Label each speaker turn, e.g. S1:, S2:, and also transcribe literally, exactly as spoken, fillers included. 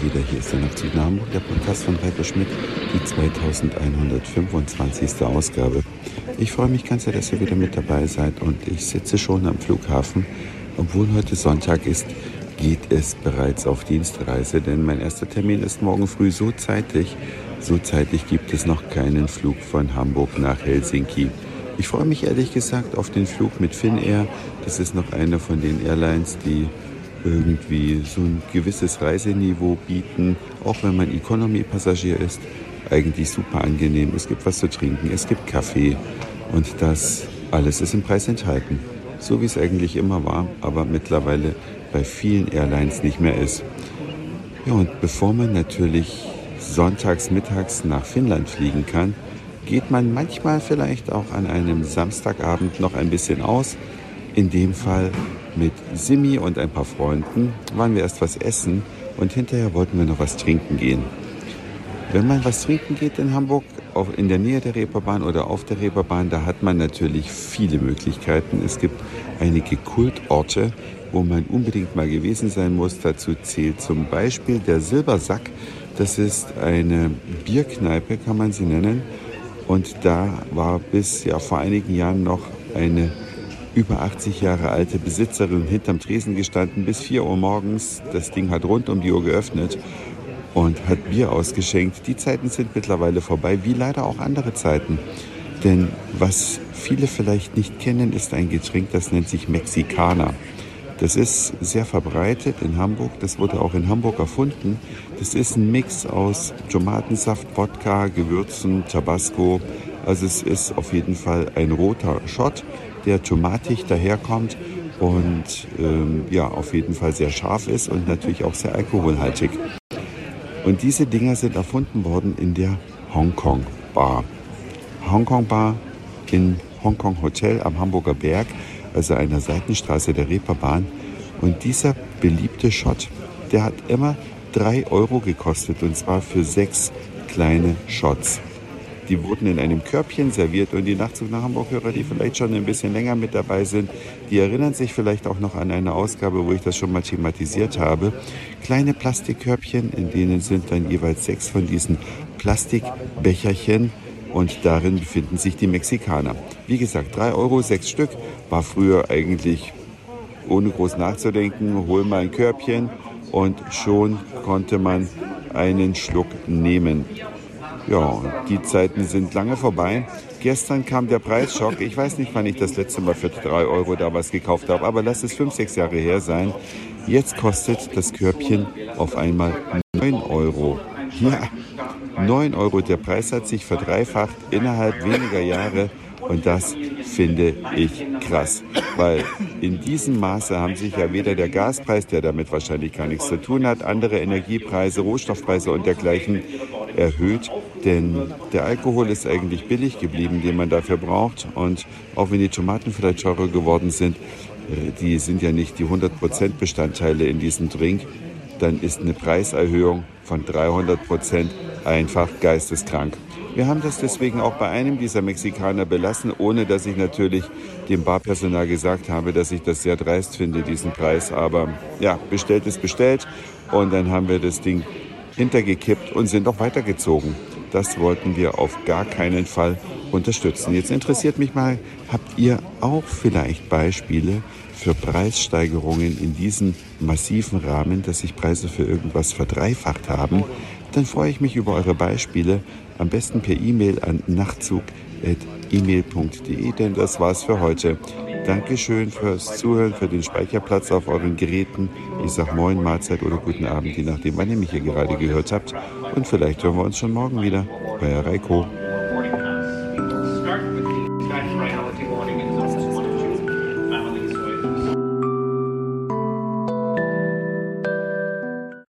S1: wieder. Hier ist der Nachtzug nach Hamburg, der Podcast von Reiko Schmidt, die zweitausendeinhundertfünfundzwanzigste Ausgabe. Ich freue mich ganz sehr, dass ihr wieder mit dabei seid und ich sitze schon am Flughafen. Obwohl heute Sonntag ist, geht es bereits auf Dienstreise, denn mein erster Termin ist morgen früh so zeitig. So zeitig gibt es noch keinen Flug von Hamburg nach Helsinki. Ich freue mich ehrlich gesagt auf den Flug mit Finnair. Das ist noch eine von den Airlines, die irgendwie so ein gewisses Reiseniveau bieten, auch wenn man Economy-Passagier ist. Eigentlich super angenehm. Es gibt was zu trinken, es gibt Kaffee und das alles ist im Preis enthalten. So wie es eigentlich immer war, aber mittlerweile bei vielen Airlines nicht mehr ist. Ja, und bevor man natürlich sonntags mittags nach Finnland fliegen kann, geht man manchmal vielleicht auch an einem Samstagabend noch ein bisschen aus. In dem Fall mit Simi und ein paar Freunden waren wir erst was essen und hinterher wollten wir noch was trinken gehen. Wenn man was trinken geht in Hamburg, auch in der Nähe der Reeperbahn oder auf der Reeperbahn, da hat man natürlich viele Möglichkeiten. Es gibt einige Kultorte, wo man unbedingt mal gewesen sein muss. Dazu zählt zum Beispiel der Silbersack. Das ist eine Bierkneipe, kann man sie nennen. Und da war bis ja, vor einigen Jahren noch eine über achtzig Jahre alte Besitzerin hinterm Tresen gestanden, bis vier Uhr morgens. Das Ding hat rund um die Uhr geöffnet und hat Bier ausgeschenkt. Die Zeiten sind mittlerweile vorbei, wie leider auch andere Zeiten. Denn was viele vielleicht nicht kennen, ist ein Getränk, das nennt sich Mexikaner. Das ist sehr verbreitet in Hamburg, das wurde auch in Hamburg erfunden. Das ist ein Mix aus Tomatensaft, Wodka, Gewürzen, Tabasco. Also es ist auf jeden Fall ein roter Shot, der tomatig daherkommt und ähm, ja, auf jeden Fall sehr scharf ist und natürlich auch sehr alkoholhaltig. Und diese Dinger sind erfunden worden in der Hongkong Bar. Hongkong Bar in Hongkong Hotel am Hamburger Berg, also einer Seitenstraße der Reeperbahn. Und dieser beliebte Shot, der hat immer drei Euro gekostet und zwar für sechs kleine Shots. Die wurden in einem Körbchen serviert und die Nachtzug nach Hamburg-Hörer, die vielleicht schon ein bisschen länger mit dabei sind, die erinnern sich vielleicht auch noch an eine Ausgabe, wo ich das schon mal thematisiert habe. Kleine Plastikkörbchen, in denen sind dann jeweils sechs von diesen Plastikbecherchen und darin befinden sich die Mexikaner. Wie gesagt, drei Euro, sechs Stück, war früher eigentlich ohne groß nachzudenken, hol mal ein Körbchen und schon konnte man einen Schluck nehmen. Ja, die Zeiten sind lange vorbei. Gestern kam der Preisschock. Ich weiß nicht, wann ich das letzte Mal für drei Euro da was gekauft habe, aber lass es fünf, sechs Jahre her sein. Jetzt kostet das Körbchen auf einmal neun Euro. Ja, neun Euro. Der Preis hat sich verdreifacht innerhalb weniger Jahre. Und das finde ich krass, weil in diesem Maße haben sich ja weder der Gaspreis, der damit wahrscheinlich gar nichts zu tun hat, andere Energiepreise, Rohstoffpreise und dergleichen erhöht. Denn der Alkohol ist eigentlich billig geblieben, den man dafür braucht. Und auch wenn die Tomaten vielleicht teurer geworden sind, die sind ja nicht die hundert Prozent Bestandteile in diesem Drink, dann ist eine Preiserhöhung von dreihundert Prozent einfach geisteskrank. Wir haben das deswegen auch bei einem dieser Mexikaner belassen, ohne dass ich natürlich dem Barpersonal gesagt habe, dass ich das sehr dreist finde, diesen Preis. Aber ja, bestellt ist bestellt und dann haben wir das Ding hintergekippt und sind auch weitergezogen. Das wollten wir auf gar keinen Fall unterstützen. Jetzt interessiert mich mal, habt ihr auch vielleicht Beispiele für Preissteigerungen in diesem massiven Rahmen, dass sich Preise für irgendwas verdreifacht haben? Dann freue ich mich über eure Beispiele, am besten per E-Mail an nachtzug at e mail punkt de, denn das war's für heute. Dankeschön fürs Zuhören, für den Speicherplatz auf euren Geräten. Ich sag Moin, Mahlzeit oder guten Abend, je nachdem, wann ihr mich hier gerade gehört habt. Und vielleicht hören wir uns schon morgen wieder. Euer Reiko.